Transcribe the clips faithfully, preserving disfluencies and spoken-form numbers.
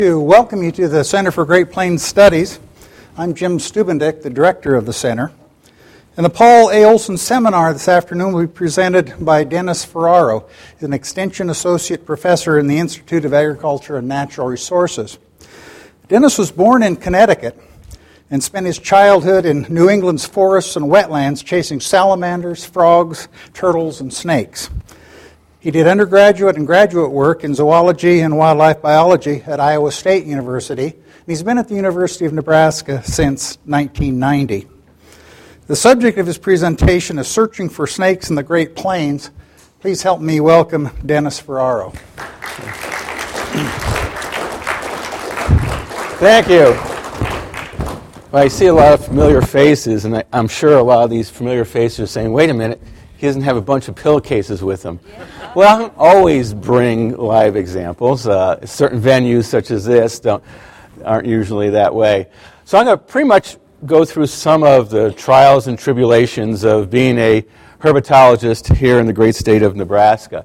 To welcome you to the Center for Great Plains Studies. I'm Jim Stubendick, the director of the center. And the Paul A. Olson Seminar this afternoon will be presented by Dennis Ferraro, an Extension Associate Professor in the Institute of Agriculture and Natural Resources. Dennis was born in Connecticut and spent his childhood in New England's forests and wetlands chasing salamanders, frogs, turtles, and snakes. He did undergraduate and graduate work in zoology and wildlife biology at Iowa State University, and he's been at the University of Nebraska since nineteen ninety. The subject of his presentation is Searching for Snakes in the Great Plains. Please help me welcome Dennis Ferraro. Thank you. Well, I see a lot of familiar faces, and I, I'm sure a lot of these familiar faces are saying, wait a minute, he doesn't have a bunch of pillowcases with him. Well, I don't always bring live examples. Uh, certain venues such as this don't, aren't usually that way. So I'm going to pretty much go through some of the trials and tribulations of being a herpetologist here in the great state of Nebraska.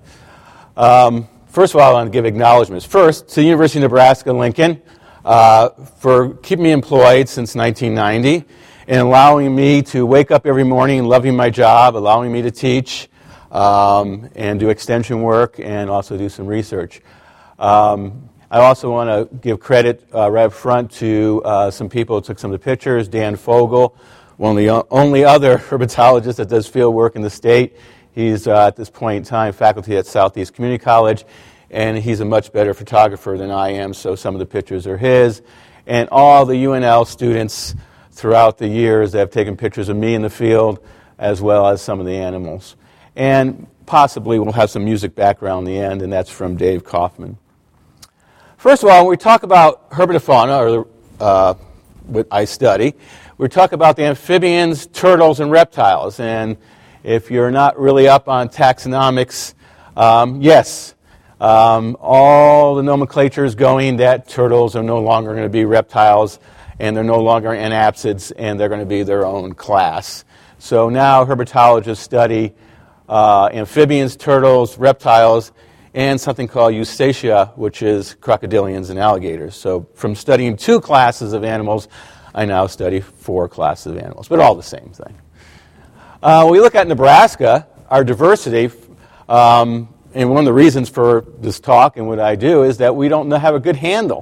Um, first of all, I want to give acknowledgments. First, to the University of Nebraska-Lincoln uh, for keeping me employed since nineteen ninety and allowing me to wake up every morning loving my job, allowing me to teach, Um, and do extension work and also do some research. Um, I also want to give credit uh, right up front to uh, some people who took some of the pictures. Dan Fogel, one of the only other herpetologist that does field work in the state. He's uh, at this point in time faculty at Southeast Community College, and he's a much better photographer than I am, so some of the pictures are his. And all the U N L students throughout the years that have taken pictures of me in the field, as well as some of the animals. And possibly we'll have some music background in the end, and that's from Dave Kaufman. First of all, when we talk about herpetofauna, or uh, what I study, we talk about the amphibians, turtles, and reptiles. And if you're not really up on taxonomics, um, yes, um, all the nomenclature is going that turtles are no longer going to be reptiles, and they're no longer anapsids, and they're going to be their own class. So now herpetologists study Uh, amphibians, turtles, reptiles, and something called Eustacia, which is crocodilians and alligators. So from studying two classes of animals, I now study four classes of animals, but all the same thing. Uh, when we look at Nebraska, our diversity, um, and one of the reasons for this talk and what I do is that we don't have a good handle.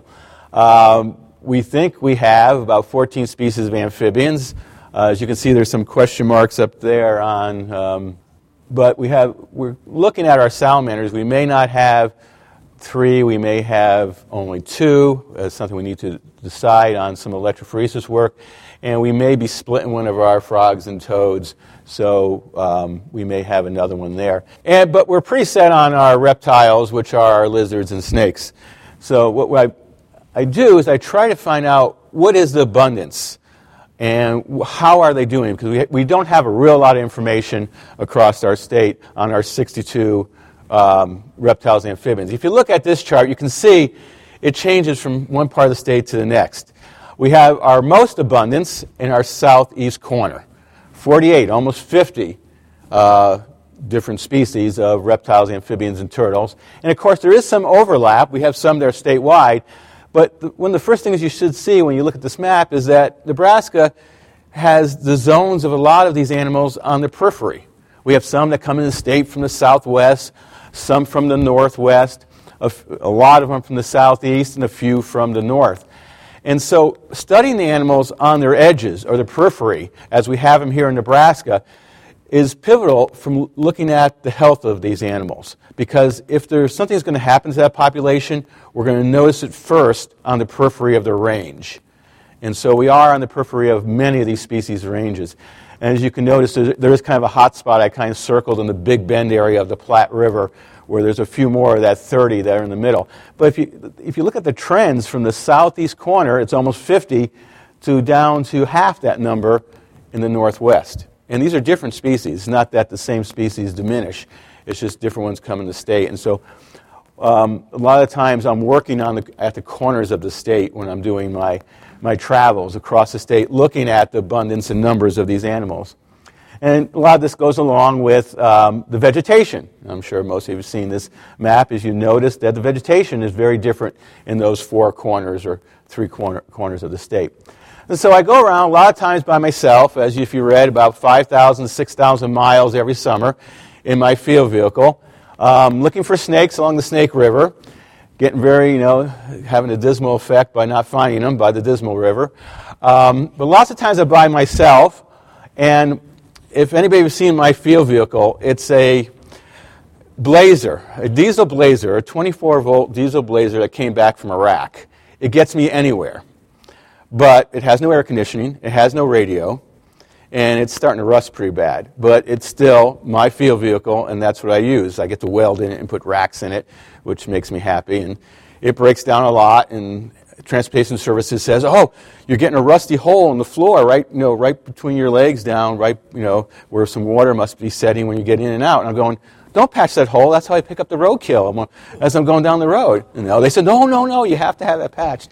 Um, we think we have about fourteen species of amphibians. Uh, as you can see, there's some question marks up there on um, But we have, we're looking at our salamanders. We may not have three. We may have only two. That's something we need to decide on some electrophoresis work. And we may be splitting one of our frogs and toads, so um, we may have another one there. And, but we're pretty set on our reptiles, which are our lizards and snakes. So what I, I do is I try to find out what is the abundance. And how are they doing? Because we, we don't have a real lot of information across our state on our sixty-two um, reptiles and amphibians. If you look at this chart, you can see it changes from one part of the state to the next. We have our most abundance in our southeast corner, forty-eight, almost fifty uh, different species of reptiles, amphibians, and turtles. And of course, there is some overlap. We have some that are statewide. But the, one of the first things you should see when you look at this map is that Nebraska has the zones of a lot of these animals on the periphery. We have some that come in the state from the southwest, some from the northwest, a, a lot of them from the southeast, and a few from the north. And so studying the animals on their edges, or the periphery, as we have them here in Nebraska, is pivotal from looking at the health of these animals. Because if there's something that's going to happen to that population, we're going to notice it first on the periphery of their range. And so we are on the periphery of many of these species ranges. And as you can notice, there is kind of a hot spot I kind of circled in the Big Bend area of the Platte River, where there's a few more of that thirty that are in the middle. But if you, if you look at the trends from the southeast corner, it's almost fifty, to down to half that number in the northwest. And these are different species. It's not that the same species diminish. It's just different ones come in the state. And so um, a lot of times I'm working on the, at the corners of the state when I'm doing my, my travels across the state, looking at the abundance and numbers of these animals. And a lot of this goes along with um, the vegetation. I'm sure most of you have seen this map. As you notice that the vegetation is very different in those four corners or three corner, corners of the state. And so I go around a lot of times by myself, as if you read, about five thousand, six thousand miles every summer in my field vehicle, um, looking for snakes along the Snake River, getting very, you know, having a dismal effect by not finding them by the Dismal River. Um, but lots of times I'm by myself, and if anybody has seen my field vehicle, it's a Blazer, a diesel Blazer, a twenty-four volt diesel Blazer that came back from Iraq. It gets me anywhere. But it has no air conditioning, it has no radio, and it's starting to rust pretty bad. But it's still my field vehicle, and that's what I use. I get to weld in it and put racks in it, which makes me happy. And it breaks down a lot, and Transportation Services says, "Oh, you're getting a rusty hole in the floor, right? You know, right between your legs down, right, you know, where some water must be setting when you get in and out." And I'm going, "Don't patch that hole. That's how I pick up the roadkill as I'm going down the road." You know, they said, "No, no, no. You have to have that patched."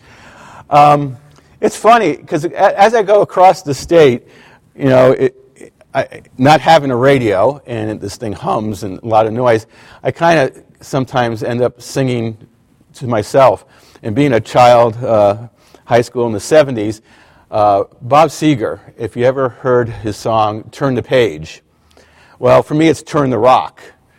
Um, it's funny because as I go across the state, you know, it, it, I, not having a radio and this thing hums and a lot of noise, I kind of sometimes end up singing to myself. And being a child, uh, high school in the seventies, uh, Bob Seger, if you ever heard his song, Turn the Page, well, for me it's Turn the Rock.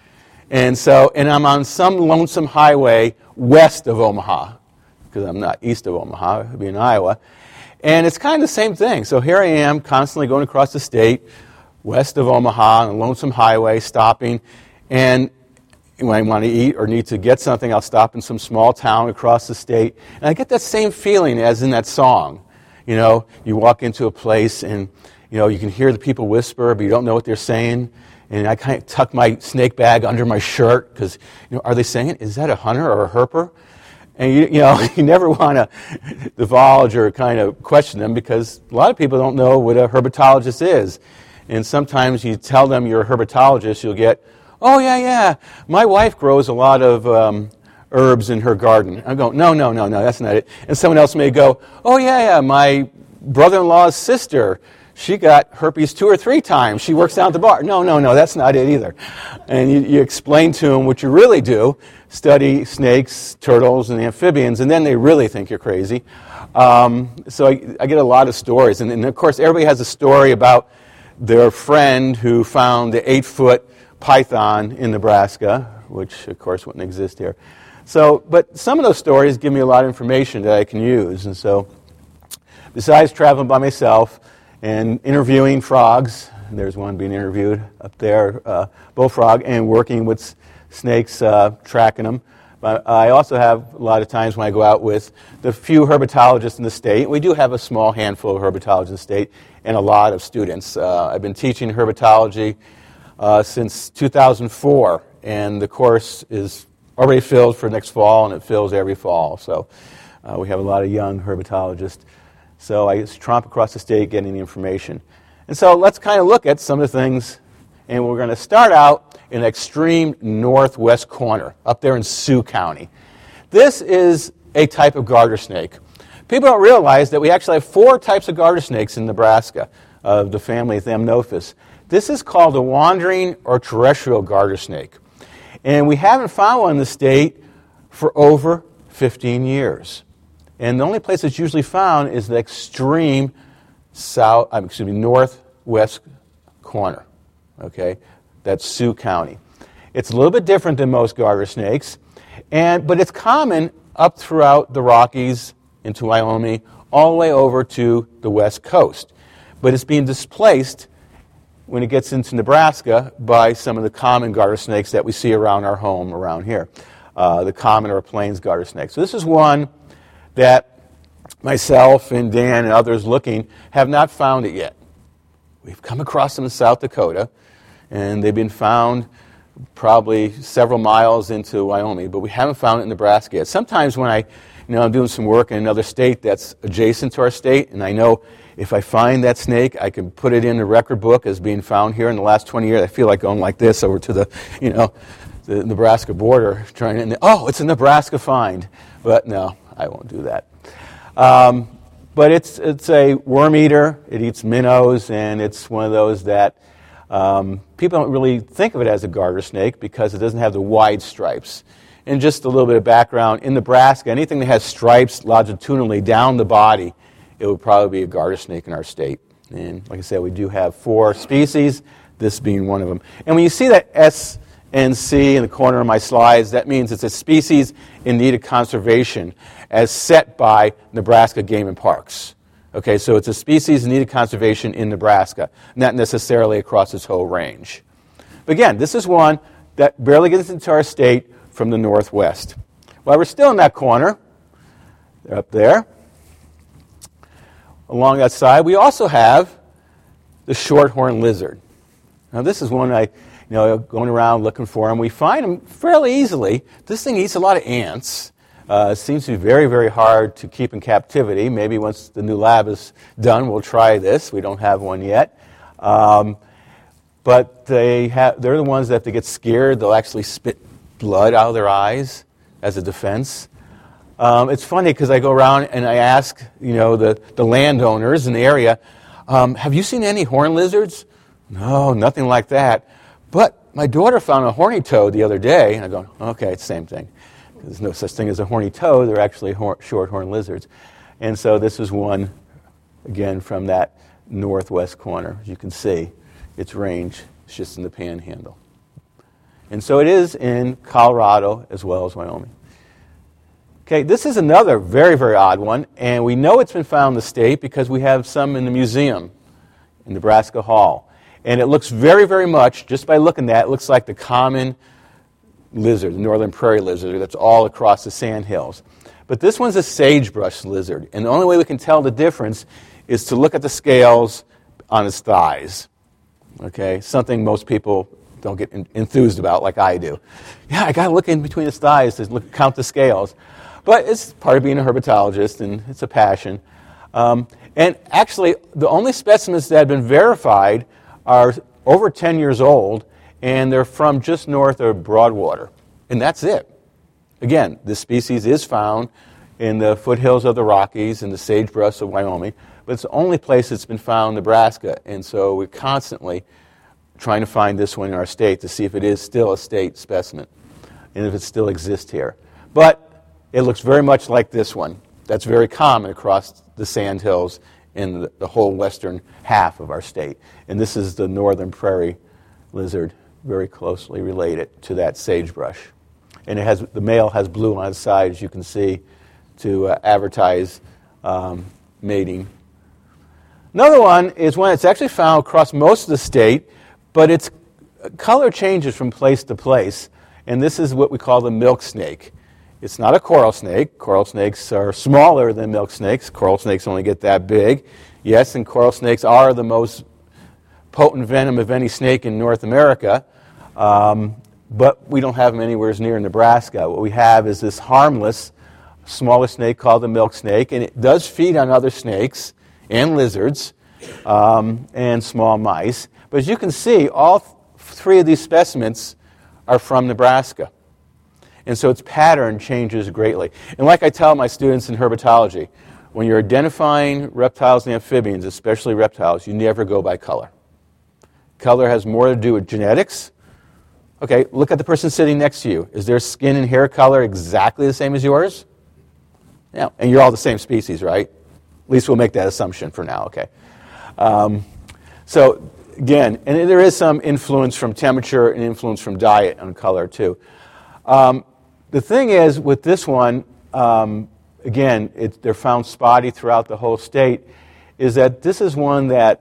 And so, and I'm on some lonesome highway west of Omaha, because I'm not east of Omaha, I'd be in Iowa. And it's kind of the same thing. So here I am, constantly going across the state, west of Omaha, on a lonesome highway, stopping, and when I want to eat or need to get something, I'll stop in some small town across the state. And I get that same feeling as in that song. You know, you walk into a place and, you know, you can hear the people whisper, but you don't know what they're saying. And I kind of tuck my snake bag under my shirt because, you know, are they saying, is that a hunter or a herper? And, you, you know, you never want to divulge or kind of question them because a lot of people don't know what a herpetologist is. And sometimes you tell them you're a herpetologist, you'll get, "Oh, yeah, yeah, my wife grows a lot of um, herbs in her garden." I go, no, no, no, no, that's not it. And someone else may go, "Oh, yeah, yeah, my brother-in-law's sister, she got herpes two or three times. She works down at the bar." No, no, no, that's not it either. And you, you explain to them what you really do, study snakes, turtles, and amphibians, and then they really think you're crazy. Um, so I, I get a lot of stories. And, and, of course, everybody has a story about their friend who found the eight-foot python in Nebraska, which of course wouldn't exist here. So, but some of those stories give me a lot of information that I can use. And so, besides traveling by myself and interviewing frogs, there's one being interviewed up there, uh, bullfrog, and working with s- snakes, uh, tracking them. But I also have a lot of times when I go out with the few herpetologists in the state. We do have a small handful of herpetologists in the state and a lot of students. Uh, I've been teaching herpetology Uh, since two thousand four, and the course is already filled for next fall, and it fills every fall. So uh, we have a lot of young herpetologists. So I just tromp across the state getting the information. And so let's kind of look at some of the things, and we're going to start out in the extreme northwest corner, up there in Sioux County. This is a type of garter snake. People don't realize that we actually have four types of garter snakes in Nebraska, of the family Thamnophis. This is called a wandering or terrestrial garter snake. And we haven't found one in the state for over fifteen years. And the only place it's usually found is the extreme south, um, excuse me, northwest corner. Okay? That's Sioux County. It's a little bit different than most garter snakes, and but it's common up throughout the Rockies into Wyoming, all the way over to the west coast. But it's being displaced when it gets into Nebraska by some of the common garter snakes that we see around our home around here, uh, the common or plains garter snake. So this is one that myself and Dan and others looking have not found it yet. We've come across them in South Dakota, and they've been found probably several miles into Wyoming, but we haven't found it in Nebraska yet. Sometimes when I, you know, I'm doing some work in another state that's adjacent to our state, and I know if I find that snake, I can put it in the record book as being found here in the last twenty years. I feel like going like this over to the, you know, the Nebraska border, trying to, oh, it's a Nebraska find. But no, I won't do that. Um, but it's it's a worm eater. It eats minnows, and it's one of those that Um, people don't really think of it as a garter snake because it doesn't have the wide stripes. And just a little bit of background, in Nebraska, anything that has stripes longitudinally down the body, it would probably be a garter snake in our state. And like I said, we do have four species, this being one of them. And when you see that S and C in the corner of my slides, that means it's a species in need of conservation as set by Nebraska Game and Parks. Okay, so it's a species in need of conservation in Nebraska, not necessarily across its whole range. But again, this is one that barely gets into our state from the northwest. While we're still in that corner, they're up there, along that side, we also have the shorthorn lizard. Now this is one I, you know, going around looking for them. We find them fairly easily. This thing eats a lot of ants. Uh, it seems to be very, very hard to keep in captivity. Maybe once the new lab is done, we'll try this. We don't have one yet. Um, but they have, they're the ones that if they get scared, they'll actually spit blood out of their eyes as a defense. Um, it's funny because I go around and I ask, you know, the, the landowners in the area, um, have you seen any horned lizards? No, nothing like that. But my daughter found a horny toad the other day. And I go, okay, it's the same thing. There's no such thing as a horny toad. They're actually hor- short-horned lizards. And so this is one, again, from that northwest corner. As you can see, its range is just in the panhandle. And so it is in Colorado as well as Wyoming. Okay, this is another very, very odd one, and we know it's been found in the state because we have some in the museum in Nebraska Hall. And it looks very, very much, just by looking at it, it looks like the common lizard, the northern prairie lizard, that's all across the sandhills. But this one's a sagebrush lizard, and the only way we can tell the difference is to look at the scales on its thighs. Okay, something most people don't get enthused about like I do. Yeah, I got to look in between his thighs to look, count the scales. But it's part of being a herpetologist, and it's a passion. Um, and actually, the only specimens that have been verified are over ten years old, and they're from just north of Broadwater. And that's it. Again, this species is found in the foothills of the Rockies and the sagebrush of Wyoming, but it's the only place it's been found in Nebraska. And so we're constantly trying to find this one in our state to see if it is still a state specimen and if it still exists here. But it looks very much like this one. That's very common across the sandhills in the, the whole western half of our state. And this is the northern prairie lizard, very closely related to that sagebrush. And it has, the male has blue on its side, as you can see, to uh, advertise um, mating. Another one is one that's actually found across most of the state, but its color changes from place to place. And this is what we call the milk snake. It's not a coral snake. Coral snakes are smaller than milk snakes. Coral snakes only get that big. Yes, and coral snakes are the most potent venom of any snake in North America, um, but we don't have them anywhere near Nebraska. What we have is this harmless, smaller snake called the milk snake, and it does feed on other snakes and lizards um, and small mice. But as you can see, all th- three of these specimens are from Nebraska. And so its pattern changes greatly. And like I tell my students in herpetology, when you're identifying reptiles and amphibians, especially reptiles, you never go by color. Color has more to do with genetics. Okay, look at the person sitting next to you. Is their skin and hair color exactly the same as yours? Yeah, and you're all the same species, right? At least we'll make that assumption for now, okay? Um, so, again, and there is some influence from temperature and influence from diet on color, too. Um, the thing is, with this one, um, again, it, they're found spotty throughout the whole state, is that this is one that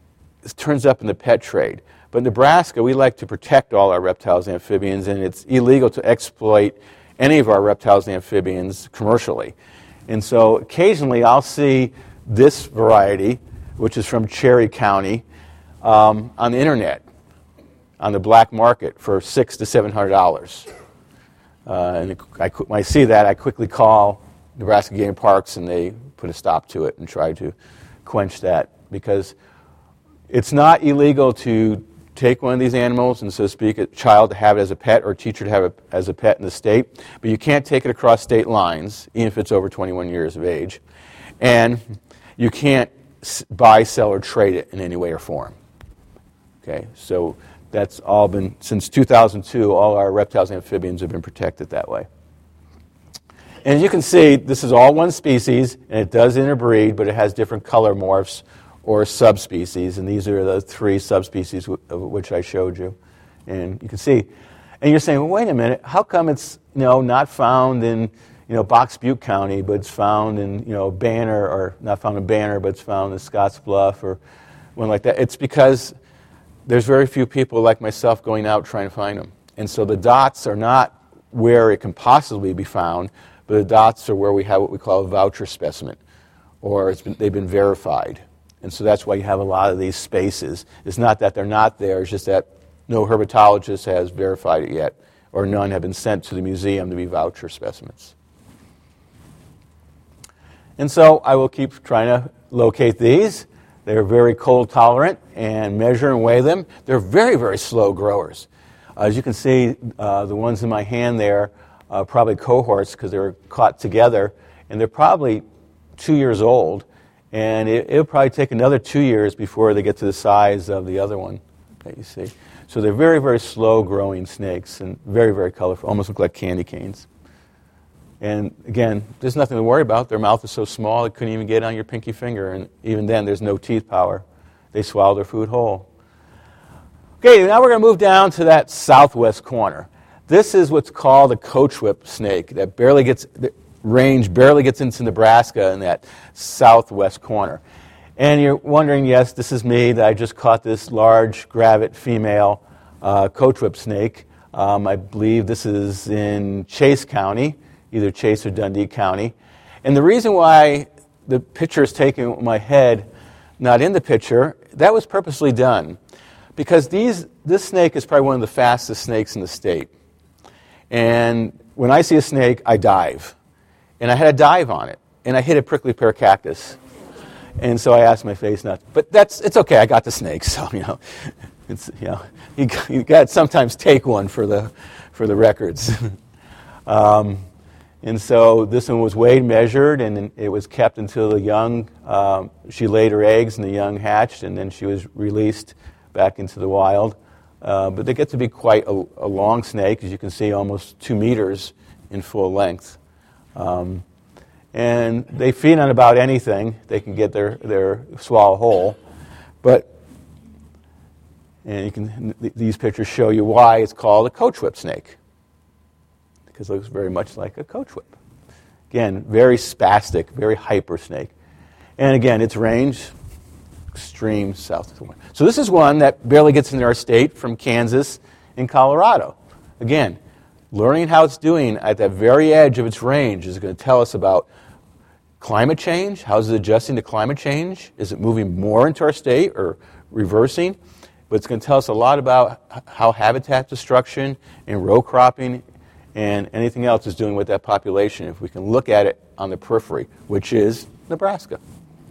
turns up in the pet trade. But in Nebraska, we like to protect all our reptiles and amphibians, and it's illegal to exploit any of our reptiles and amphibians commercially. And so occasionally I'll see this variety, which is from Cherry County, um, on the internet, on the black market for six to seven hundred dollars. Uh, and I, when I see that, I quickly call Nebraska Game Parks, and they put a stop to it and try to quench that, because it's not illegal to take one of these animals and, so to speak, a child to have it as a pet or a teacher to have it as a pet in the state, but you can't take it across state lines, even if it's over twenty-one years of age, and you can't buy, sell, or trade it in any way or form. Okay, so that's all been, since two thousand two, all our reptiles and amphibians have been protected that way. And as you can see, this is all one species, and it does interbreed, but it has different color morphs or subspecies, and these are the three subspecies w- of which I showed you. And you can see, and you're saying, well, wait a minute, how come it's, you know, not found in, you know, Box Butte County, but it's found in, you know, Banner, or not found in Banner, but it's found in Scottsbluff, or one like that? It's because there's very few people like myself going out trying to find them. And so the dots are not where it can possibly be found, but the dots are where we have what we call a voucher specimen, or it's been, they've been verified. And so that's why you have a lot of these spaces. It's not that they're not there, it's just that no herpetologist has verified it yet, or none have been sent to the museum to be voucher specimens. And so I will keep trying to locate these. They're very cold tolerant, and measure and weigh them. They're very, very slow growers. As you can see, uh, the ones in my hand there are probably cohorts because they were caught together, and they're probably two years old, and it, it'll probably take another two years before they get to the size of the other one that you see. So they're very, very slow-growing snakes, and very, very colorful, almost look like candy canes. And again, there's nothing to worry about. Their mouth is so small it couldn't even get on your pinky finger, and even then there's no teeth power. They swallow their food whole. Okay, now we're going to move down to that southwest corner. This is what's called a coach whip snake that barely gets, the range barely gets into Nebraska in that southwest corner. And you're wondering, yes, this is me, that I just caught this large gravet female uh, coach whip snake. Um, I believe this is in Chase County, either Chase or Dundee County. And the reason why the picture is taken with my head not in the picture, that was purposely done. Because these, this snake is probably one of the fastest snakes in the state. And when I see a snake, I dive. And I had a dive on it. And I hit a prickly pear cactus. And so I asked my face not to. But that's, it's okay, I got the snake. So, you know, it's, you know, you, you got to sometimes take one for the, for the records. um, And so this one was weighed, measured, and it was kept until the young, um, she laid her eggs and the young hatched, and then she was released back into the wild. Uh, but they get to be quite a, a long snake, as you can see, almost two meters in full length. Um, and they feed on about anything. They can get their, their swallow whole. But, and you can, th- these pictures show you why it's called a coach whip snake, because it looks very much like a coach whip. Again, very spastic, very hyper snake. And again, its range, extreme south to north. So this is one that barely gets into our state from Kansas and Colorado. Again, learning how it's doing at that very edge of its range is going to tell us about climate change. How is it adjusting to climate change? Is it moving more into our state or reversing? But it's going to tell us a lot about how habitat destruction and row cropping and anything else is doing with that population if we can look at it on the periphery, which is Nebraska.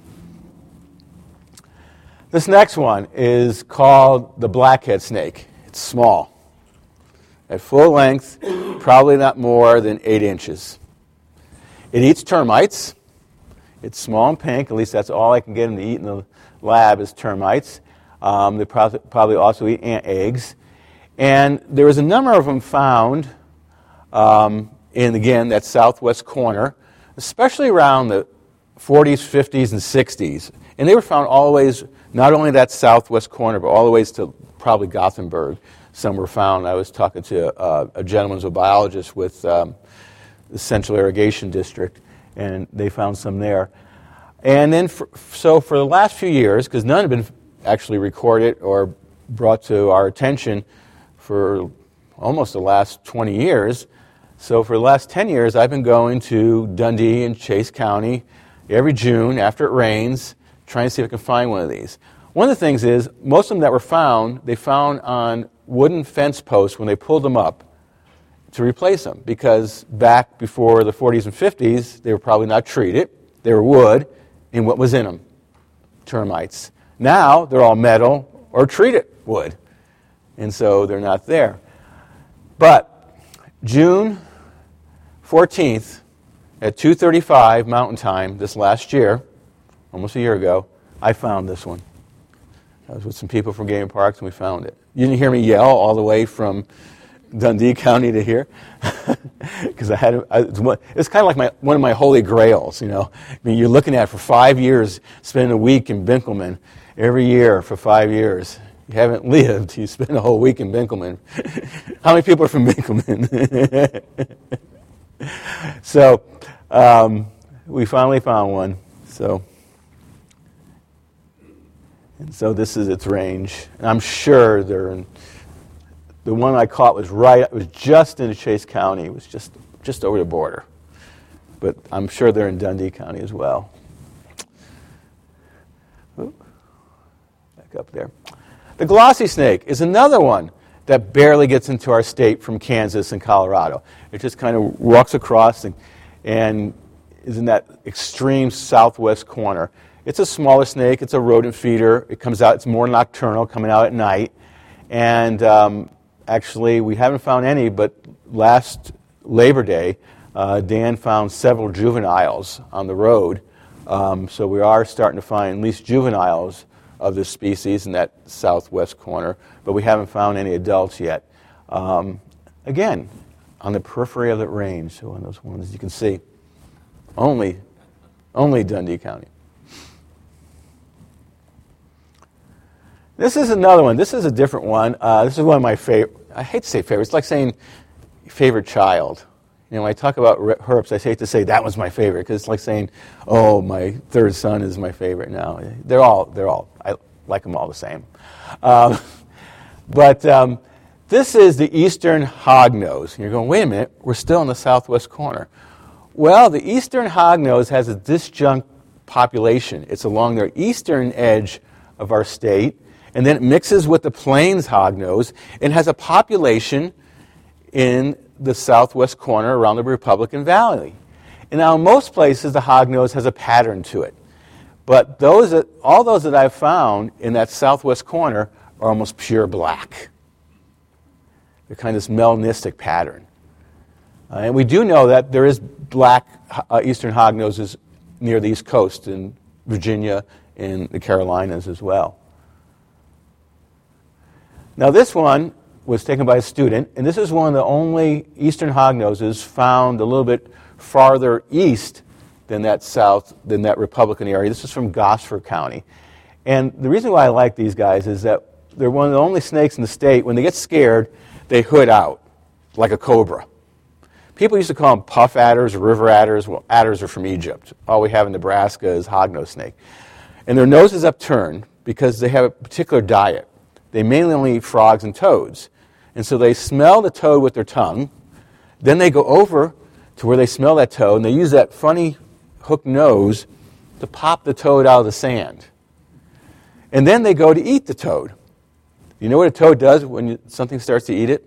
This next one is called the blackhead snake. It's small. At full length, probably not more than eight inches. It eats termites. It's small and pink. At least that's all I can get them to eat in the lab is termites. Um, they probably, probably also eat ant eggs. And there was a number of them found Um, in, again, that southwest corner, especially around the forties, fifties, and sixties. And they were found all the ways, not only that southwest corner, but all the ways to probably Gothenburg. Some were found. I was talking to uh, a gentleman who's a biologist with um, the Central Irrigation District, and they found some there. And then, for, so for the last few years, because none have been actually recorded or brought to our attention for almost the last twenty years, so for the last ten years, I've been going to Dundee and Chase County every June after it rains, trying to see if I can find one of these. One of the things is, most of them that were found, they found on wooden fence posts when they pulled them up to replace them, because back before the forties and fifties, they were probably not treated. They were wood, and what was in them? Termites. Now, they're all metal or treated wood, and so they're not there. But June fourteenth at two thirty-five Mountain Time this last year, almost a year ago, I found this one. I was with some people from Game Parks, and we found it. You didn't hear me yell all the way from Dundee County to here, because I had a, I, it's, one, it's kind of like my one of my holy grails. You know, I mean, you're looking at it for five years, spending a week in Binkelman every year for five years. You haven't lived. You spend a whole week in Binkelman. How many people are from Binkelman? So um, we finally found one. So. And so this is its range. And I'm sure they're in, the one I caught was right, it was just into Chase County. It was just, just over the border. But I'm sure they're in Dundee County as well. Ooh, back up there. The glossy snake is another one that barely gets into our state from Kansas and Colorado. It just kind of walks across and, and is in that extreme southwest corner. It's a smaller snake. It's a rodent feeder. It comes out. It's more nocturnal, coming out at night. And um, actually, we haven't found any, but last Labor Day, uh, Dan found several juveniles on the road. Um, so we are starting to find at least juveniles of this species in that southwest corner, but we haven't found any adults yet. Um, again, on the periphery of the range, so one of those ones you can see. Only, only Dundee County. This is another one. This is a different one. Uh, this is one of my favorite. I hate to say favorite. It's like saying favorite child. You know, when I talk about herps, I hate to say that was my favorite because it's like saying, "Oh, my third son is my favorite." Now they're all they're all. I like them all the same. Um, but um, this is the eastern hognose. And you're going, wait a minute. We're still in the southwest corner. Well, the eastern hognose has a disjunct population. It's along the eastern edge of our state. And then it mixes with the plains hognose and has a population in the southwest corner around the Republican Valley. And now in most places the hognose has a pattern to it. But those that, all those that I've found in that southwest corner are almost pure black. They're kind of this melanistic pattern. Uh, and we do know that there is black uh, eastern hognoses near the East Coast in Virginia and the Carolinas as well. Now this one was taken by a student, and this is one of the only eastern hognoses found a little bit farther east than that south, than that Republican area. This is from Gosford County. And the reason why I like these guys is that they're one of the only snakes in the state, when they get scared, they hood out like a cobra. People used to call them puff adders or river adders. Well, adders are from Egypt. All we have in Nebraska is hognose snake. And their nose is upturned because they have a particular diet. They mainly only eat frogs and toads. And so they smell the toad with their tongue. Then they go over to where they smell that toad, and they use that funny hooked nose to pop the toad out of the sand. And then they go to eat the toad. You know what a toad does when you, something starts to eat it?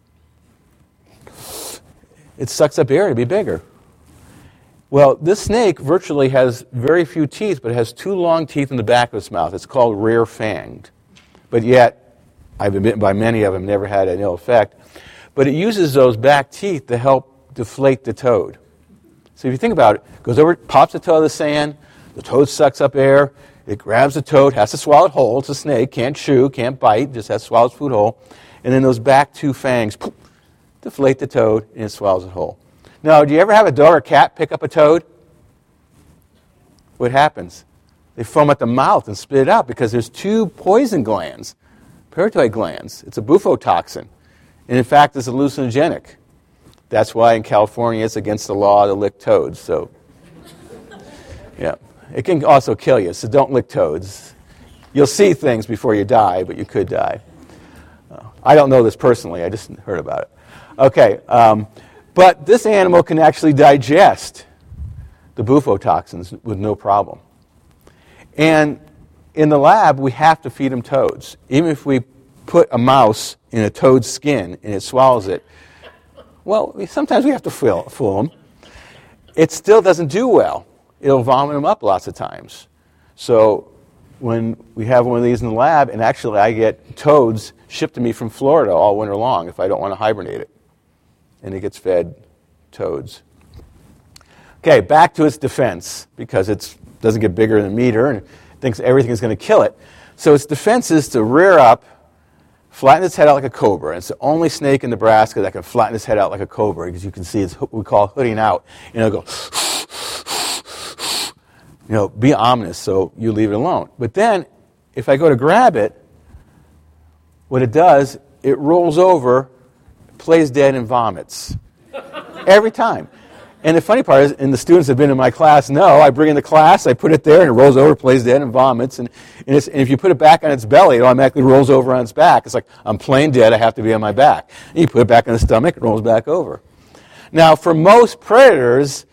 It sucks up air to be bigger. Well, this snake virtually has very few teeth, but it has two long teeth in the back of its mouth. It's called rear-fanged. But yet, I've been bitten by many of them, never had an ill effect. But it uses those back teeth to help deflate the toad. So if you think about it, it goes over, pops the toad out of the sand, the toad sucks up air, it grabs the toad, has to swallow it whole. It's a snake, can't chew, can't bite, just has to swallow its food whole. And then those back two fangs poof, deflate the toad, and it swallows it whole. Now, do you ever have a dog or cat pick up a toad? What happens? They foam at the mouth and spit it out because there's two poison glands, parotoid glands. It's a bufotoxin. And in fact, it's hallucinogenic. That's why in California it's against the law to lick toads. So, yeah. It can also kill you, so don't lick toads. You'll see things before you die, but you could die. Uh, I don't know this personally. I just heard about it. Okay. Um, but this animal can actually digest the bufotoxins with no problem. And in the lab, we have to feed them toads. Even if we put a mouse in a toad's skin and it swallows it, well, sometimes we have to fool, fool them. It still doesn't do well. It'll vomit them up lots of times. So when we have one of these in the lab, and actually I get toads shipped to me from Florida all winter long if I don't want to hibernate it. And it gets fed toads. Okay, back to its defense, because it doesn't get bigger than a meter and thinks everything is going to kill it. So its defense is to rear up, flatten its head out like a cobra. It's the only snake in Nebraska that can flatten its head out like a cobra, because you can see it's what we call hooding out. And it'll go, you know, be ominous, so you leave it alone. But then, if I go to grab it, what it does, it rolls over, plays dead, and vomits. Every time. And the funny part is, and the students have been in my class know, I bring in the class, I put it there, and it rolls over, plays dead, and vomits. And, and, it's, and if you put it back on its belly, it automatically rolls over on its back. It's like, I'm playing dead, I have to be on my back. And you put it back on the stomach, it rolls back over. Now, for most predators,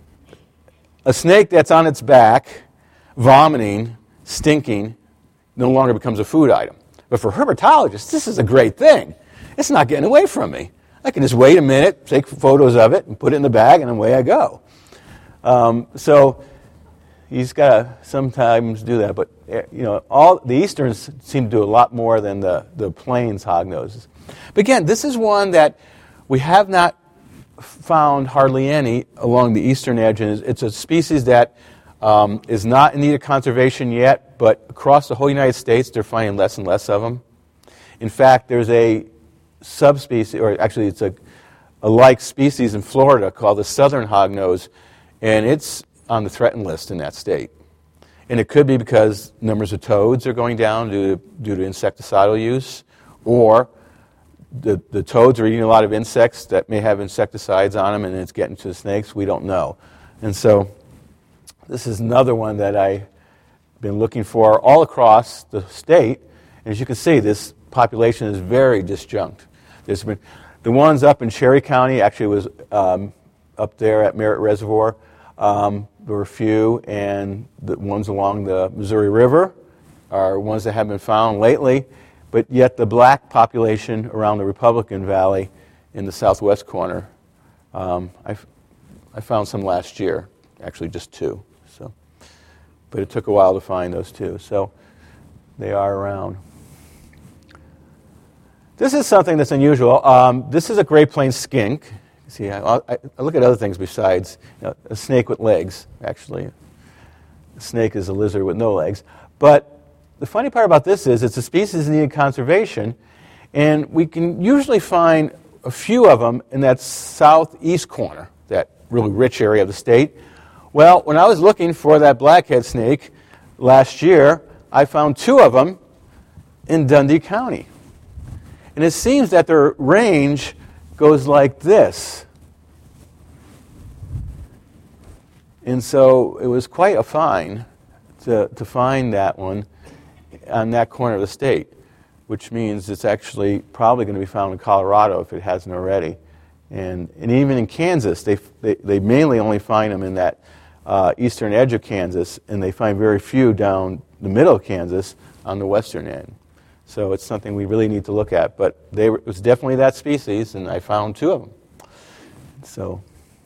a snake that's on its back, vomiting, stinking, no longer becomes a food item. But for herpetologists, this is a great thing. It's not getting away from me. I can just wait a minute, take photos of it, and put it in the bag, and away I go. Um, so he's got to sometimes do that. But you know, all the Easterns seem to do a lot more than the, the Plains hognoses. But again, this is one that we have not found hardly any along the eastern edge. And it's a species that um, is not in need of conservation yet, but across the whole United States, they're finding less and less of them. In fact, there's a subspecies, or actually it's a, a like species in Florida called the southern hognose, and it's on the threatened list in that state. And it could be because numbers of toads are going down due to, due to insecticidal use, or the, the toads are eating a lot of insects that may have insecticides on them and it's getting to the snakes. We don't know. And so this is another one that I've been looking for all across the state. And as you can see, this population is very disjunct. There's been, the ones up in Cherry County actually was um, up there at Merritt Reservoir. Um, there were a few, and the ones along the Missouri River are ones that have been found lately. But yet the black population around the Republican Valley in the southwest corner, um, I, I found some last year, actually just two. So, but it took a while to find those two. So they are around. This is something that's unusual. Um, this is a Great Plains skink. See, I, I, I look at other things besides you know, a snake with legs, actually. A snake is a lizard with no legs. But the funny part about this is it's a species in need of conservation, and we can usually find a few of them in that southeast corner, that really rich area of the state. Well, when I was looking for that blackhead snake last year, I found two of them in Dundee County. And it seems that their range goes like this. And so it was quite a find to, to find that one on that corner of the state, which means it's actually probably going to be found in Colorado if it hasn't already. And, and even in Kansas, they, they, they mainly only find them in that uh, eastern edge of Kansas, and they find very few down the middle of Kansas on the western end. So it's something we really need to look at. But they were, it was definitely that species, and I found two of them. So,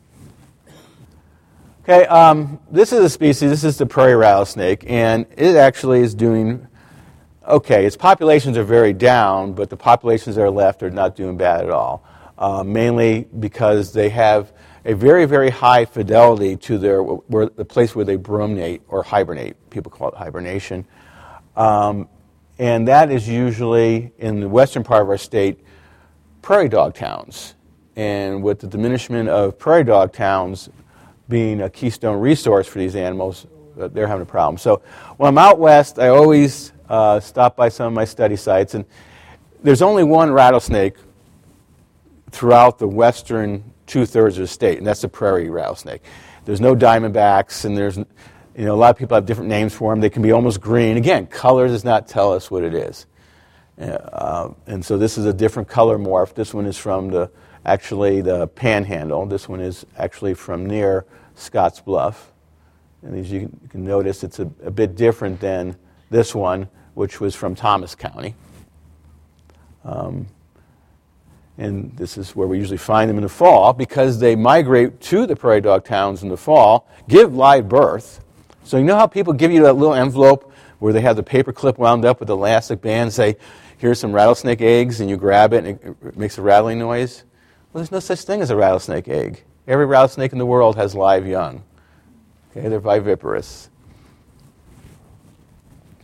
okay, um, this is a species. This is the prairie rattlesnake, and it actually is doing okay. Its populations are very down, but the populations that are left are not doing bad at all, uh, mainly because they have a very, very high fidelity to their where, the place where they brumate or hibernate. People call it hibernation. Um, And that is usually, in the western part of our state, prairie dog towns. And with the diminishment of prairie dog towns being a keystone resource for these animals, uh, they're having a problem. So when I'm out west, I always uh, stop by some of my study sites. And there's only one rattlesnake throughout the western two-thirds of the state, and that's the prairie rattlesnake. There's no diamondbacks, and there's... You know, a lot of people have different names for them. They can be almost green. Again, color does not tell us what it is. Uh, and so this is a different color morph. This one is from the actually the Panhandle. This one is actually from near Scotts Bluff. And as you can, you can notice, it's a, a bit different than this one, which was from Thomas County. Um, and this is where we usually find them in the fall because they migrate to the prairie dog towns in the fall, give live birth. So you know how people give you that little envelope where they have the paper clip wound up with the elastic band and say, here's some rattlesnake eggs, and you grab it and it makes a rattling noise? Well, there's no such thing as a rattlesnake egg. Every rattlesnake in the world has live young. Okay, they're viviparous.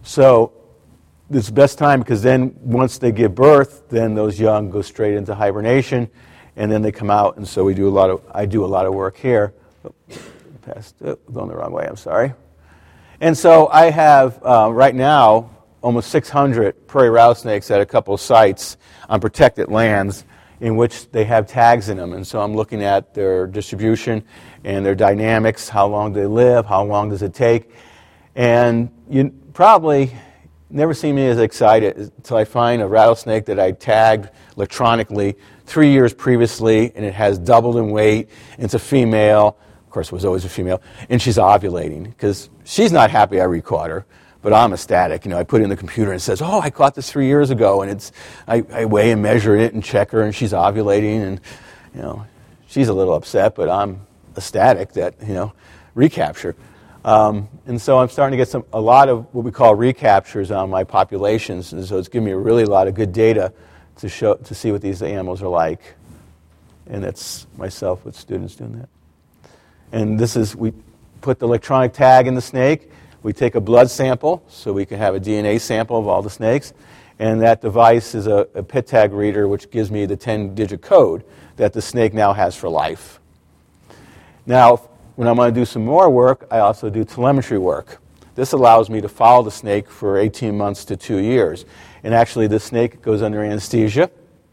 So it's the best time because then once they give birth, then those young go straight into hibernation, and then they come out. And so we do a lot of I do a lot of work here. Oh, past, oh, going the wrong way. I'm sorry. And so I have uh, right now almost six hundred prairie rattlesnakes at a couple of sites on protected lands in which they have tags in them. And so I'm looking at their distribution and their dynamics, how long they live, how long does it take. And you probably never see me as excited until I find a rattlesnake that I tagged electronically three years previously, and it has doubled in weight, and it's a female. Of course, it was always a female, and she's ovulating because she's not happy I recaught her. But I'm ecstatic. You know, I put it in the computer and it says, oh, I caught this three years ago. And it's, I, I weigh and measure it and check her, and she's ovulating. And, you know, she's a little upset, but I'm ecstatic that, you know, recapture. Um, and so I'm starting to get some a lot of what we call recaptures on my populations. And so it's giving me a really lot of good data to show to see what these animals are like. And that's myself with students doing that. And this is, we put the electronic tag in the snake. We take a blood sample, so we can have a D N A sample of all the snakes, and that device is a, a pit tag reader, which gives me the ten-digit code that the snake now has for life. Now, when I'm going to do some more work, I also do telemetry work. This allows me to follow the snake for eighteen months to two years. And actually, the snake goes under anesthesia.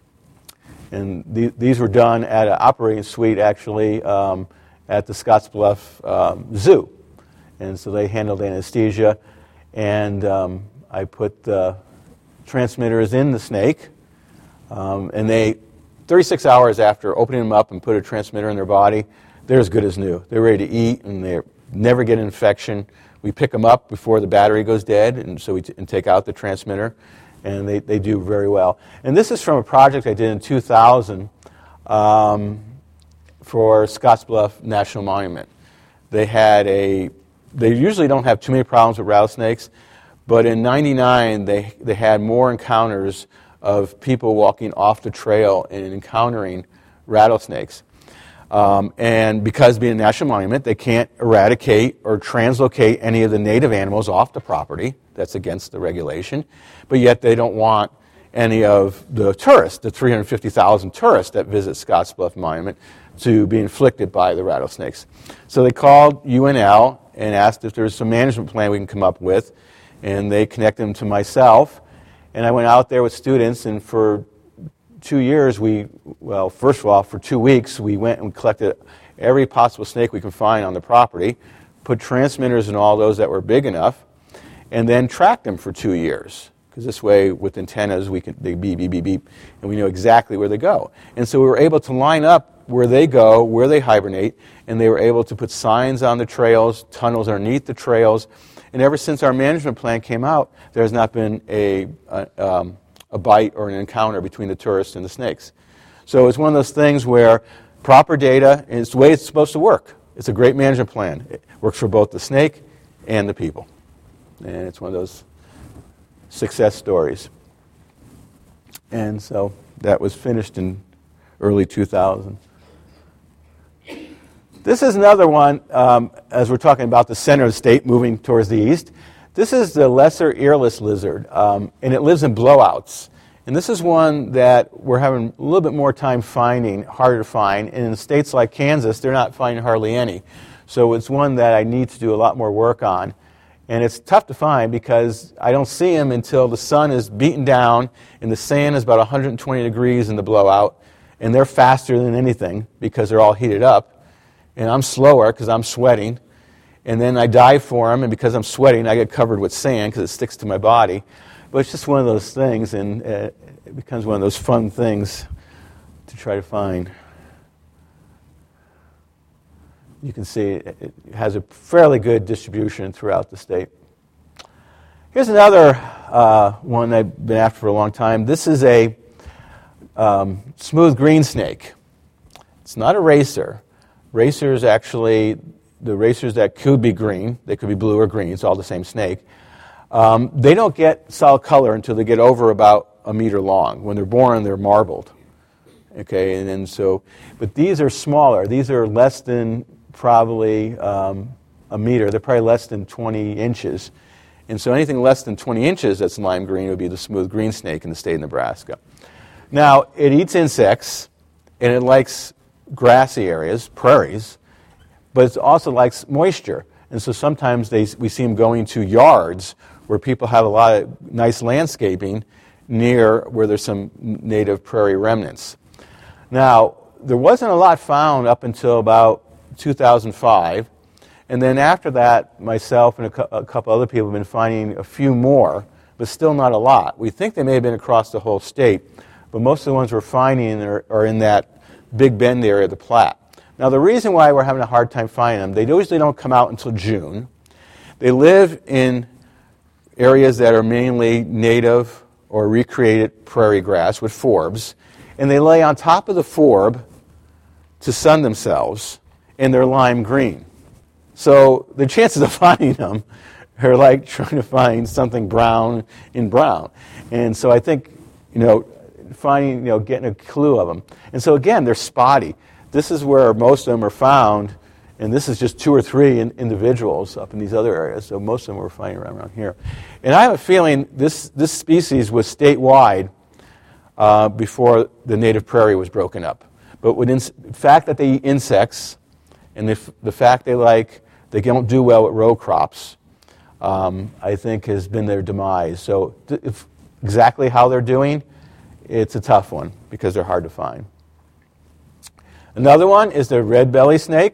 And th- these were done at an operating suite, actually, um, at the Scottsbluff um, Zoo. And so they handled anesthesia, and um, I put the transmitters in the snake, um, and they, thirty-six hours after opening them up and put a transmitter in their body, they're as good as new. They're ready to eat, and they never get an infection. We pick them up before the battery goes dead, and so we t- and take out the transmitter, and they, they do very well. And this is from a project I did in two thousand um, for Scottsbluff National Monument. They had a They usually don't have too many problems with rattlesnakes, but in ninety-nine they, they had more encounters of people walking off the trail and encountering rattlesnakes. Um, and because being a national monument, they can't eradicate or translocate any of the native animals off the property. That's against the regulation. But yet they don't want any of the tourists, the three hundred fifty thousand tourists that visit Scottsbluff Monument, to be inflicted by the rattlesnakes. So they called U N L and asked if there's some management plan we can come up with, and they connected them to myself. And I went out there with students, and for two years we, well, first of all, for two weeks we went and collected every possible snake we could find on the property, put transmitters in all those that were big enough, and then tracked them for two years. Because this way, with antennas, we can they beep, beep, beep, beep, and we know exactly where they go. And so we were able to line up where they go, where they hibernate, and they were able to put signs on the trails, tunnels underneath the trails. And ever since our management plan came out, there has not been a, a, um, a bite or an encounter between the tourists and the snakes. So it's one of those things where proper data is the way it's supposed to work. It's a great management plan. It works for both the snake and the people. And it's one of those success stories. And so that was finished in early two thousand. This is another one, um, as we're talking about the center of the state moving towards the east. This is the lesser earless lizard, um, and it lives in blowouts. And this is one that we're having a little bit more time finding, harder to find. And in states like Kansas, they're not finding hardly any. So it's one that I need to do a lot more work on. And it's tough to find because I don't see them until the sun is beaten down and the sand is about one hundred twenty degrees in the blowout. And they're faster than anything because they're all heated up. And I'm slower because I'm sweating. And then I dive for them, and because I'm sweating, I get covered with sand because it sticks to my body. But it's just one of those things, and uh, it becomes one of those fun things to try to find. You can see it has a fairly good distribution throughout the state. Here's another uh, one I've been after for a long time. This is a um, smooth green snake. It's not a racer. Racers actually, the racers that could be green, they could be blue or green, it's all the same snake. Um, they don't get solid color until they get over about a meter long. When they're born, they're marbled. Okay, and then so, but these are smaller. These are less than probably um, a meter. They're probably less than twenty inches. And so anything less than twenty inches that's lime green would be the smooth green snake in the state of Nebraska. Now, it eats insects, and it likes grassy areas, prairies, but it also likes moisture. And so sometimes they, we see them going to yards where people have a lot of nice landscaping near where there's some native prairie remnants. Now, there wasn't a lot found up until about two thousand five. And then after that, myself and a, cu- a couple other people have been finding a few more, but still not a lot. We think they may have been across the whole state, but most of the ones we're finding are, are in that Big Bend area of the Platte. Now, the reason why we're having a hard time finding them, they usually don't come out until June. They live in areas that are mainly native or recreated prairie grass with forbs, and they lay on top of the forb to sun themselves, and they're lime green. So the chances of finding them are like trying to find something brown in brown. And so I think, you know, finding, you know, getting a clue of them. And so again, they're spotty. This is where most of them are found, and this is just two or three in, individuals up in these other areas. So most of them we're finding around, around here. And I have a feeling this, this species was statewide uh, before the native prairie was broken up. But with ins- the fact that they eat insects, and the, f- the fact they like they don't do well with row crops, um, I think has been their demise. So th- if exactly how they're doing, it's a tough one because they're hard to find. Another one is the red belly snake.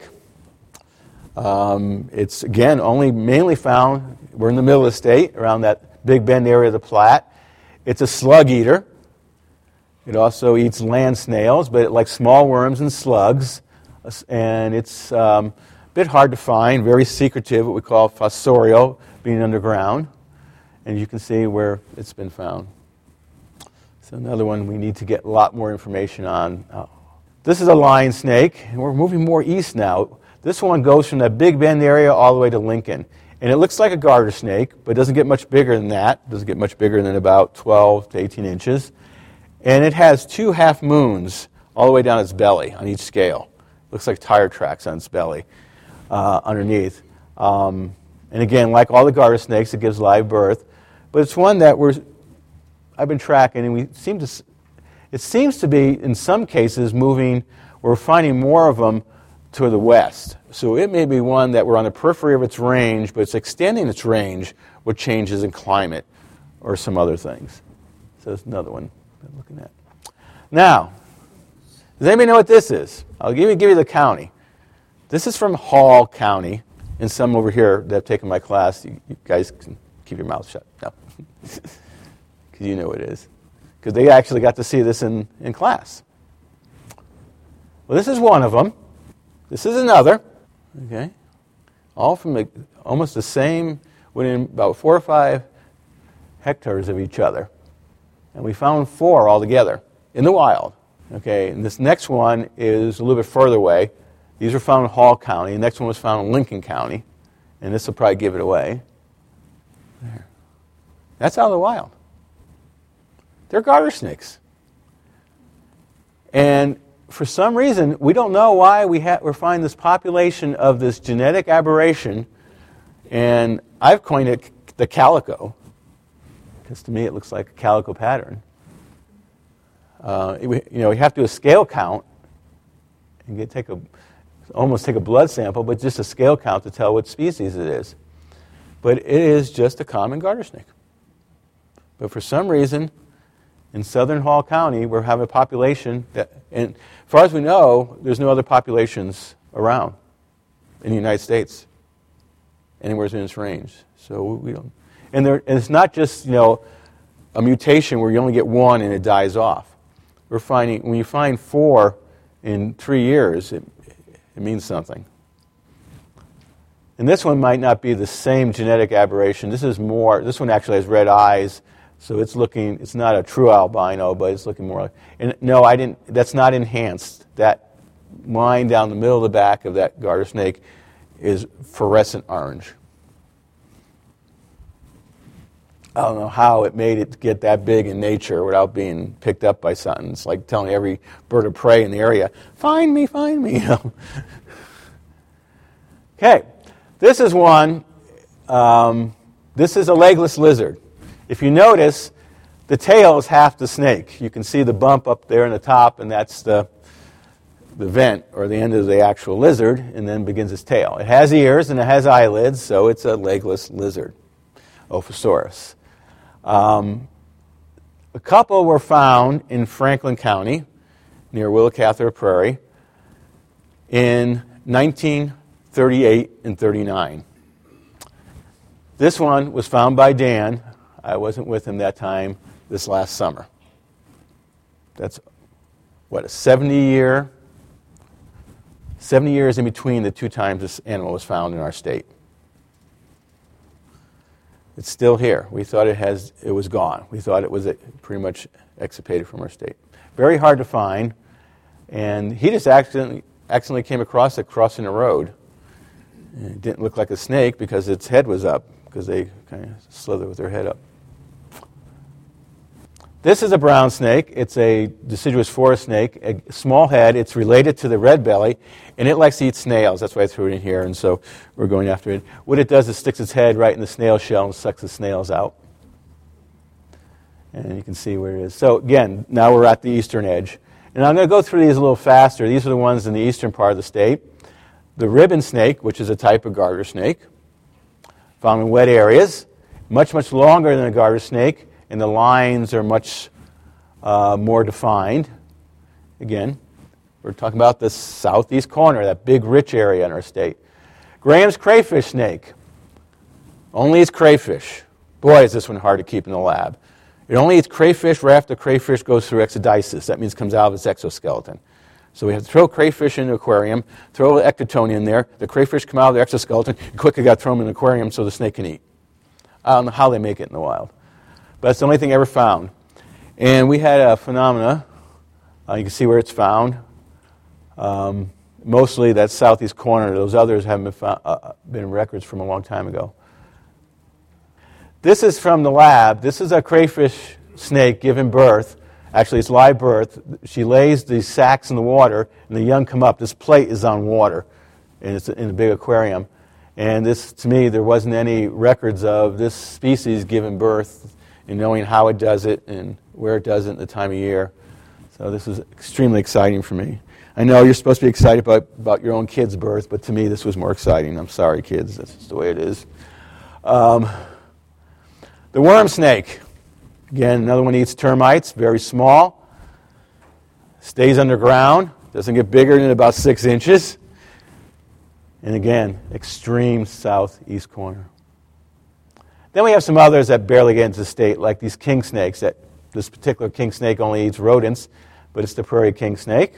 Um, it's, again, only mainly found, we're in the middle of the state, around that Big Bend area of the Platte. It's a slug eater. It also eats land snails, but it likes small worms and slugs. And it's um, a bit hard to find, very secretive, what we call fossorial, being underground. And you can see where it's been found. So another one we need to get a lot more information on. Oh. This is a lion snake, and we're moving more east now. This one goes from that Big Bend area all the way to Lincoln. And it looks like a garter snake, but it doesn't get much bigger than that. It doesn't get much bigger than about twelve to eighteen inches. And it has two half moons all the way down its belly on each scale. Looks like tire tracks on its belly uh, underneath. Um, and again, like all the garter snakes, it gives live birth. But it's one that we're, I've been tracking, and we seem to, it seems to be, in some cases, moving, we're finding more of them to the west. So it may be one that we're on the periphery of its range, but it's extending its range with changes in climate or some other things. So that's another one I'm looking at. Now, does anybody know what this is? I'll give you, give you the county. This is from Hall County, and some over here that have taken my class, you, you guys can keep your mouth shut. No. Because you know what it is. Because they actually got to see this in, in class. Well, this is one of them. This is another. Okay. All from the, almost the same, within about four or five hectares of each other. And we found four altogether in the wild. Okay, and this next one is a little bit further away. These were found in Hall County. The next one was found in Lincoln County. And this will probably give it away. There. That's out of the wild. They're garter snakes. And for some reason, we don't know why we ha- we're finding this population of this genetic aberration. And I've coined it the calico, because to me it looks like a calico pattern. Uh, you know, we have to do a scale count and get, take a, almost take a blood sample, but just a scale count to tell what species it is. But it is just a common garter snake. But for some reason, in southern Hall County, we're having a population that, and as far as we know, there's no other populations around in the United States, anywhere in its range. So we don't, and, there, and it's not just, you know, a mutation where you only get one and it dies off. We're finding, when you find four in three years, it, it means something. And this one might not be the same genetic aberration. This is more, this one actually has red eyes, so it's looking, it's not a true albino, but it's looking more like, and no, I didn't, that's not enhanced. That line down the middle of the back of that garter snake is fluorescent orange. I don't know how it made it get that big in nature without being picked up by something. It's like telling every bird of prey in the area, find me, find me. Okay, this is one, um, This is a legless lizard. If you notice, the tail is half the snake. You can see the bump up there in the top, and that's the, the vent, or the end of the actual lizard, and then begins its tail. It has ears and it has eyelids, so it's a legless lizard, Ophisaurus. Um, a couple were found in Franklin County, near Willa-Cather Prairie, in nineteen thirty-eight and thirty-nine. This one was found by Dan. I wasn't with him that time, this last summer. That's, what, a seventy-year, seventy years in between the two times this animal was found in our state. It's still here. We thought it has, it was gone. We thought it was pretty much extirpated from our state. Very hard to find, and he just accidentally, accidentally came across it crossing the road. And it didn't look like a snake because its head was up, because they kind of slither with their head up. This is a brown snake. It's a deciduous forest snake, a small head. It's related to the red belly, and it likes to eat snails. That's why I threw it in here, and so we're going after it. What it does is sticks its head right in the snail shell and sucks the snails out. And you can see where it is. So again, now we're at the eastern edge. And I'm going to go through these a little faster. These are the ones in the eastern part of the state. The ribbon snake, which is a type of garter snake, found in wet areas, much, much longer than a garter snake, and the lines are much uh, more defined. Again, we're talking about the southeast corner, that big rich area in our state. Graham's crayfish snake only eats crayfish. Boy, is this one hard to keep in the lab. It only eats crayfish right after the crayfish goes through exodysis. That means it comes out of its exoskeleton. So we have to throw crayfish in the aquarium, throw the ectotonia in there, the crayfish come out of their exoskeleton, you quickly got to throw them in the aquarium so the snake can eat. I don't know how they make it in the wild. But it's the only thing ever found. And we had a phenomena. Uh, you can see where it's found. Um, mostly that southeast corner. Those others haven't been, found, uh, been in records from a long time ago. This is from the lab. This is a crayfish snake giving birth. Actually, it's live birth. She lays these sacs in the water, and the young come up. This plate is on water, and it's in a big aquarium. And this, to me, there wasn't any records of this species giving birth and knowing how it does it and where it does it at the time of year. So this was extremely exciting for me. I know you're supposed to be excited about, about your own kid's birth, but to me this was more exciting. I'm sorry, kids. That's just the way it is. Um, the worm snake. Again, another one eats termites, very small. Stays underground. Doesn't get bigger than about six inches. And again, extreme southeast corner. Then we have some others that barely get into the state, like these king snakes. That this particular king snake only eats rodents, but it's the prairie king snake.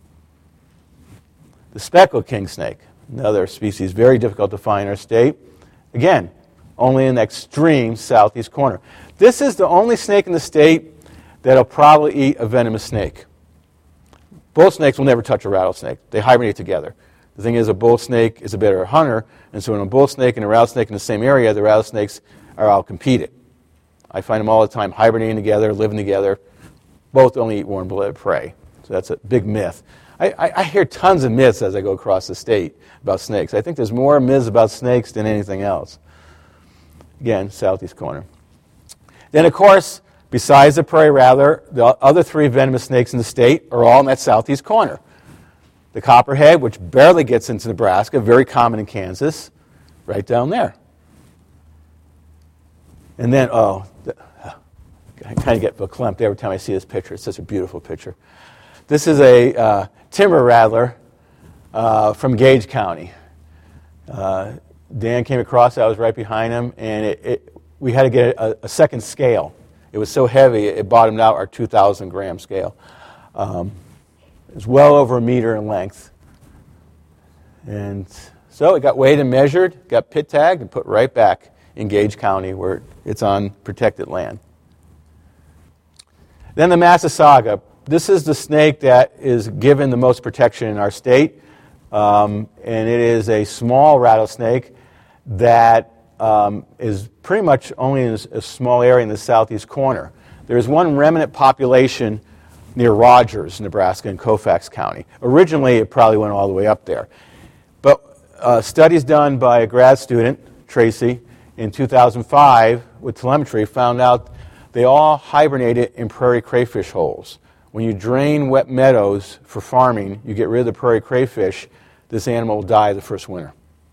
The speckled king snake, another species very difficult to find in our state. Again, only in the extreme southeast corner. This is the only snake in the state that will probably eat a venomous snake. Bull snakes will never touch a rattlesnake. They hibernate together. The thing is, a bull snake is a better hunter, and so when a bull snake and a rattlesnake in the same area, the rattlesnakes are out-competed. I find them all the time hibernating together, living together. Both only eat warm-blooded prey. So that's a big myth. I, I, I hear tons of myths as I go across the state about snakes. I think there's more myths about snakes than anything else. Again, southeast corner. Then, of course, besides the prairie rattler, the other three venomous snakes in the state are all in that southeast corner. The copperhead, which barely gets into Nebraska, very common in Kansas, right down there. And then, oh, the, I kind of get verklempt every time I see this picture. It's such a beautiful picture. This is a uh, timber rattler uh, from Gage County. Uh, Dan came across it. I was right behind him, and it, it, we had to get a, a second scale. It was so heavy, it bottomed out our two thousand gram scale. Um, it was well over a meter in length. And so it got weighed and measured, got pit tagged, and put right back in Gage County where it's on protected land. Then the Massasauga. This is the snake that is given the most protection in our state, um, and it is a small rattlesnake that um, is pretty much only in a small area in the southeast corner. There is one remnant population near Rogers, Nebraska, in Colfax County. Originally, it probably went all the way up there. But uh, studies done by a grad student, Tracy, in two thousand five, with telemetry, found out they all hibernated in prairie crayfish holes. When you drain wet meadows for farming, you get rid of the prairie crayfish, this animal will die the first winter.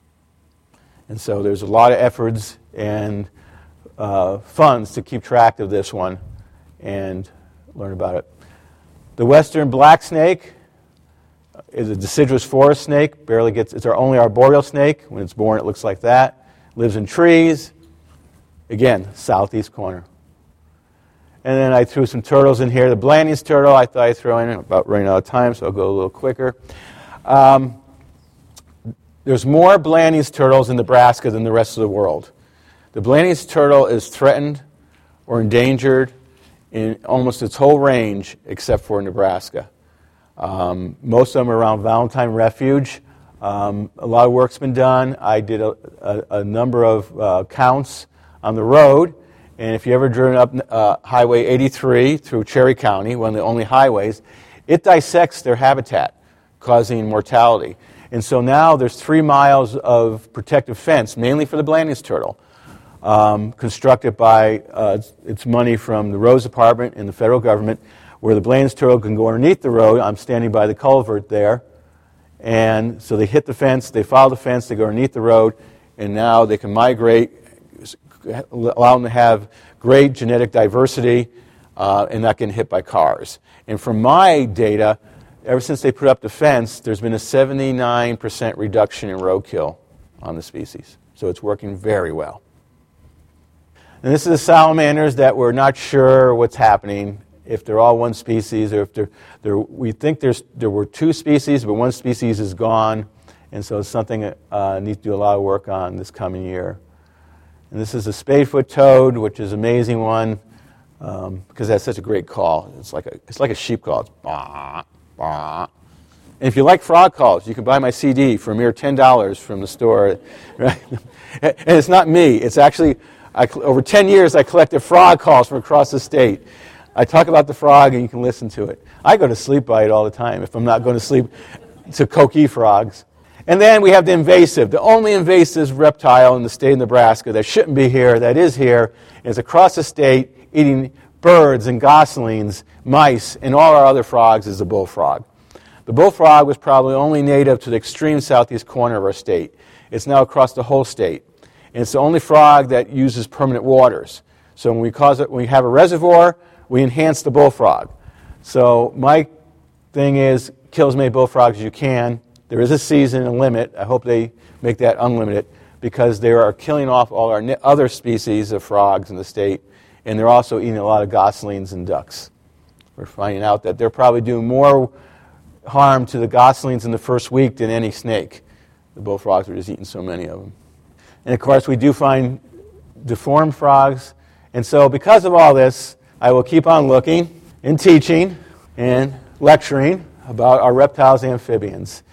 And so there's a lot of efforts and uh, funds to keep track of this one and learn about it. The western black snake is a deciduous forest snake. Barely gets, it's our only arboreal snake. When it's born, it looks like that. Lives in trees. Again, southeast corner. And then I threw some turtles in here. The Blanding's turtle I thought I'd throw in. I'm about running out of time, so I'll go a little quicker. Um, there's more Blanding's turtles in Nebraska than the rest of the world. The Blanding's turtle is threatened or endangered in almost its whole range except for Nebraska. Um, most of them are around Valentine Refuge. Um, a lot of work's been done. I did a, a, a number of uh, counts on the road, and if you ever driven up uh, Highway eighty-three through Cherry County, one of the only highways, it dissects their habitat, causing mortality. And so now there's three miles of protective fence, mainly for the Blanding's turtle, um, constructed by uh, it's money from the Roads Department and the federal government, where the Blanding's turtle can go underneath the road. I'm standing by the culvert there. And so they hit the fence, they follow the fence, they go underneath the road, and now they can migrate, allow them to have great genetic diversity uh, and not getting hit by cars. And from my data, ever since they put up the fence, there's been a seventy-nine percent reduction in roadkill on the species. So it's working very well. And this is the salamanders that we're not sure what's happening, if they're all one species, or if they're, they're we think there's there were two species, but one species is gone, and so it's something that uh, needs to do a lot of work on this coming year. And this is a spadefoot toad, which is an amazing one, um, because that's such a great call. It's like a it's like a sheep call. It's bah, bah. And if you like frog calls, you can buy my C D for a mere ten dollars from the store. Right? And it's not me. It's actually, I, over ten years, I collected frog calls from across the state. I talk about the frog, and you can listen to it. I go to sleep by it all the time if I'm not going to sleep to coqui frogs. And then we have the invasive, the only invasive reptile in the state of Nebraska that shouldn't be here, that is here, is across the state eating birds and goslings, mice, and all our other frogs is the bullfrog. The bullfrog was probably only native to the extreme southeast corner of our state. It's now across the whole state. And it's the only frog that uses permanent waters. So when we, cause it, when we have a reservoir, we enhance the bullfrog. So my thing is, kill as many bullfrogs as you can. There is a season and limit. I hope they make that unlimited, because they are killing off all our other species of frogs in the state, and they're also eating a lot of goslings and ducks. We're finding out that they're probably doing more harm to the goslings in the first week than any snake. The bullfrogs are just eating so many of them. And of course, we do find deformed frogs. And so because of all this, I will keep on looking and teaching and lecturing about our reptiles and amphibians.